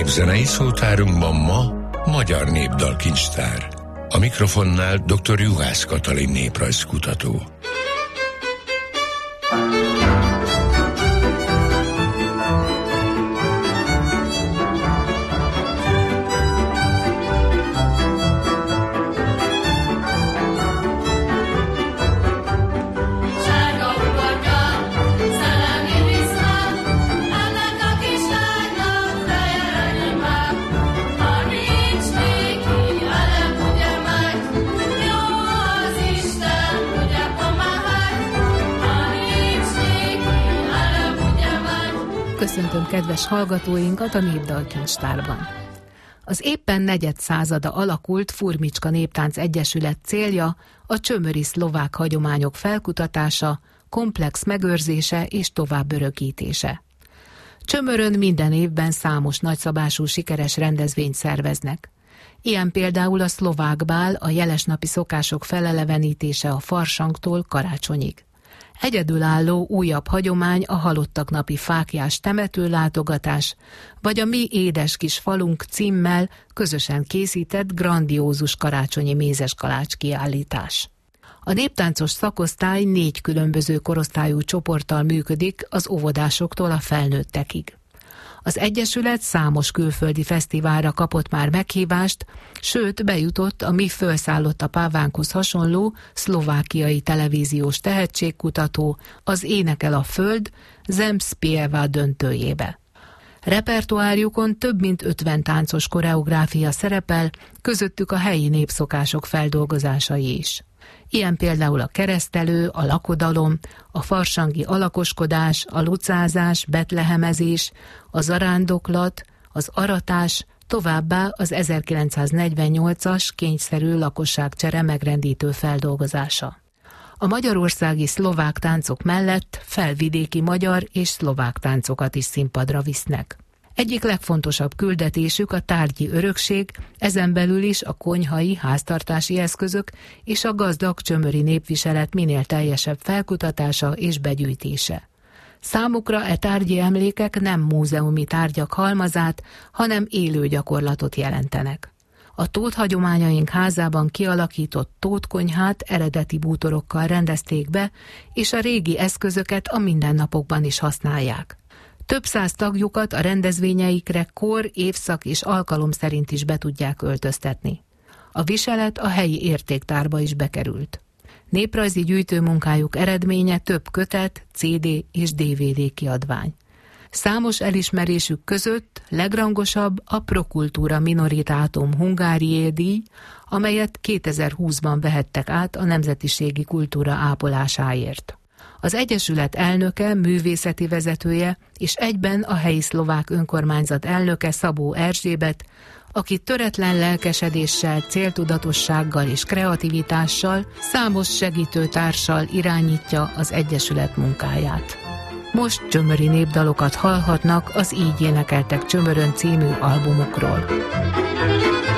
Zenei szótárunkban ma magyar népdalkincstár. A mikrofonnál dr. Juhász Katalin néprajzkutató. Köszöntöm kedves hallgatóinkat a Népdalkincstárban. Az éppen negyedszázada alakult Furmicska Néptánc Egyesület célja a csömöri szlovák hagyományok felkutatása, komplex megőrzése és továbbörökítése. Csömörön minden évben számos nagyszabású sikeres rendezvényt szerveznek. Ilyen például a szlovák bál, a jelesnapi szokások felelevenítése a farsangtól karácsonyig. Egyedülálló újabb hagyomány a halottak napi fáklyás temetőlátogatás, vagy a Mi édes kis falunk címmel közösen készített grandiózus karácsonyi mézeskalács kiállítás. A néptáncos szakosztály 4 különböző korosztályú csoporttal működik az óvodásoktól a felnőttekig. Az Egyesület számos külföldi fesztiválra kapott már meghívást, sőt bejutott a Mi fölszállott a pávánkhoz hasonló szlovákiai televíziós tehetségkutató, az Énekel a Föld Zem Spieva döntőjébe. Repertoárjukon több mint 50 táncos koreográfia szerepel, közöttük a helyi népszokások feldolgozásai is. Ilyen például a keresztelő, a lakodalom, a farsangi alakoskodás, a lucázás, betlehemezés, a zarándoklat, az aratás, továbbá az 1948-as kényszerű lakosságcsere megrendítő feldolgozása. A magyarországi szlovák táncok mellett felvidéki magyar és szlovák táncokat is színpadra visznek. Egyik legfontosabb küldetésük a tárgyi örökség, ezen belül is a konyhai, háztartási eszközök és a gazdag csömöri népviselet minél teljesebb felkutatása és begyűjtése. Számukra e tárgyi emlékek nem múzeumi tárgyak halmazát, hanem élő gyakorlatot jelentenek. A tóthagyományaink házában kialakított tótkonyhát eredeti bútorokkal rendezték be, és a régi eszközöket a mindennapokban is használják. Több száz tagjukat a rendezvényeikre kor, évszak és alkalom szerint is be tudják öltöztetni. A viselet a helyi értéktárba is bekerült. Néprajzi gyűjtőmunkájuk eredménye több kötet, CD és DVD kiadvány. Számos elismerésük között legrangosabb a Prokultúra Minoritatum Hungárié díj, amelyet 2020-ban vehettek át a nemzetiségi kultúra ápolásáért. Az Egyesület elnöke, művészeti vezetője és egyben a helyi szlovák önkormányzat elnöke Szabó Erzsébet, aki töretlen lelkesedéssel, céltudatossággal és kreativitással, számos segítőtársal irányítja az Egyesület munkáját. Most csömöri népdalokat hallhatnak az Így énekeltek Csömörön című albumukról.